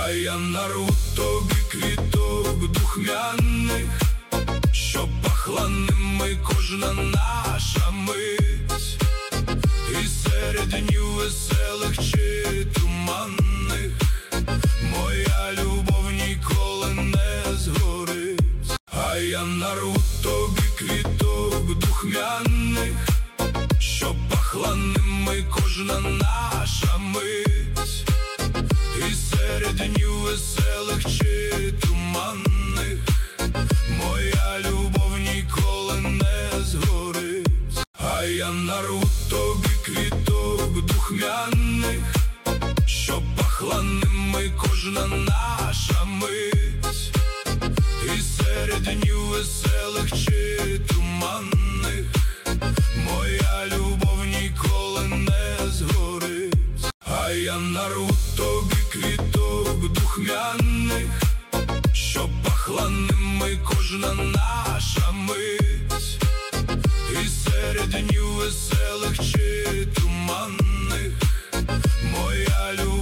А я нарву тобі квіток духмяних, щоб пахла ними кожна наша мить. І серед днів веселих чи туманних моя любов ніколи не згорить. А я нарву тобі квіток духмяних, щоб пахла ними кожна наша мить. І серед днів веселих чи туманних моя любов ніколи не згорить. А я нарву тобі квіток духмяних, щоб пахла ними кожна наша мить. І серед днів веселих чи туманних моя любов ніколи не згорить. А я нарву тобі квіток духмяних, щоб пахла ними кожна наша мить. І серед днів веселих чи туманних моя любов